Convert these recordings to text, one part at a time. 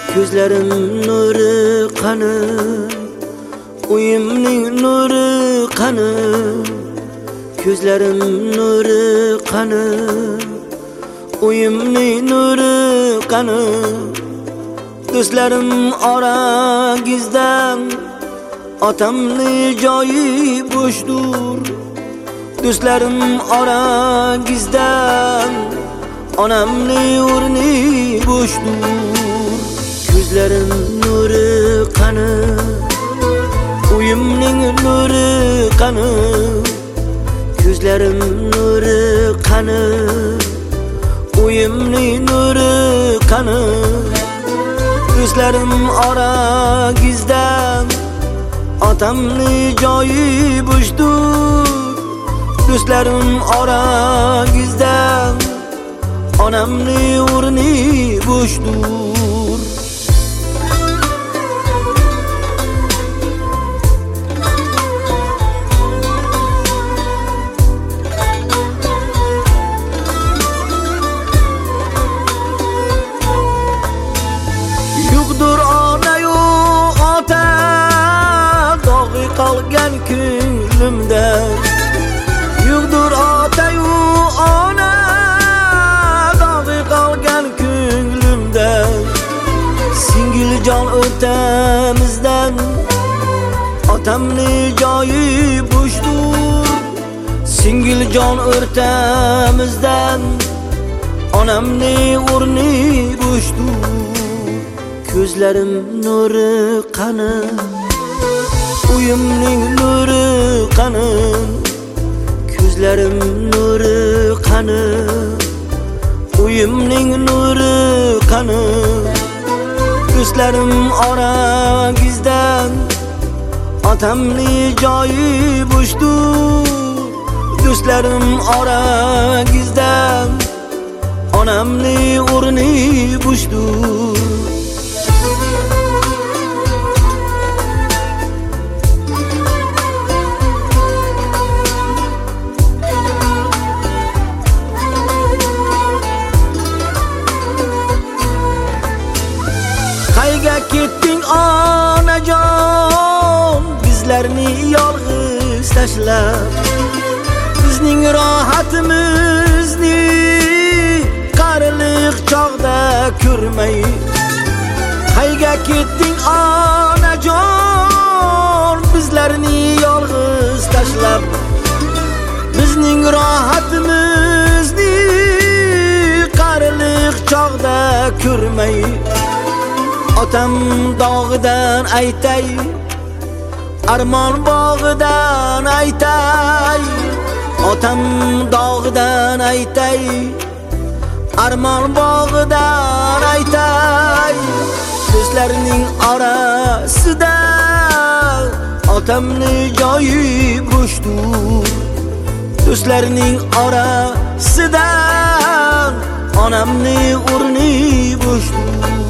Ko'zlarim nuri qani, uyimning nuri qani. Ko'zlarim nuri qani, uyimning nuri qani. Do'stlarim orangizdan otamni joyi bo'shdur. Do'stlarim orangizdan onamni o'rni bo'shdur. Ko'zlarim nuri qani, uyimning nuri qani. Ko'zlarim nuri qani, uyimning nuri qani. Do'stlarim orangizdan otamni joyi bo'shdur. Do'stlarim orangizdan onamni o'rni bo'shdur. Yo'qdir ona-yu ota, dog'i qolgan ko'nglimda. Yo'qdir ota-yu ona, dog'i qolgan ko'nglimda. Singiljon o'rtamizdan otamni joyi bo'shdur. Singiljon o'rtamizdan onamni o'rni bo'shdur. Ko'zlarim nuri qani, uyimning nuri qani. Ko'zlarim nuri qani, uyimning nuri qani. Do'stlarim orangizdan otamni joyi bo'shdur. Do'stlarim orangizdan onamni o'rni bo'shdur. Qayga ketding onajon, bizlarni yolg'iz tashlab? Bizning rohatimizni qarilik chog'da ko'rmay. Qayga ketding onajon, bizlarni yolg'iz tashlab? Bizning rohatimizni qarilik chog'da ko'rmay. Otam dog'idan aytay, armon bog'idan aytay. Otam dog'idan aytay, armon bog'idan aytay. Do'stlarning orasida otamni joyi bo'shdur. Do'stlarning orasida onamni o'rni bo'shdur.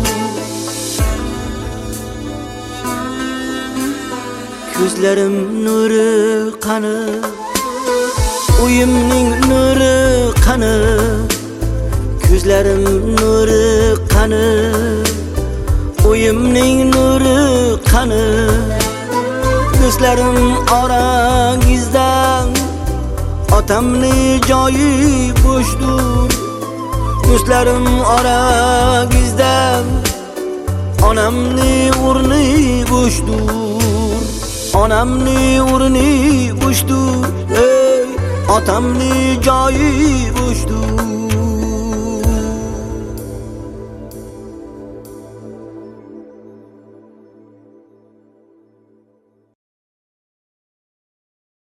Ko'zlarim nuri qani, uyimning nuri qani. Ko'zlarim nuri qani, uyimning nuri qani. Do'stlarim orangizdan otamni joyi bo'shdur. Do'stlarim orangizdan onamni o'rni bo'shdur. Onamni o'rni bo'shdur, otamni joyi bo'shdur.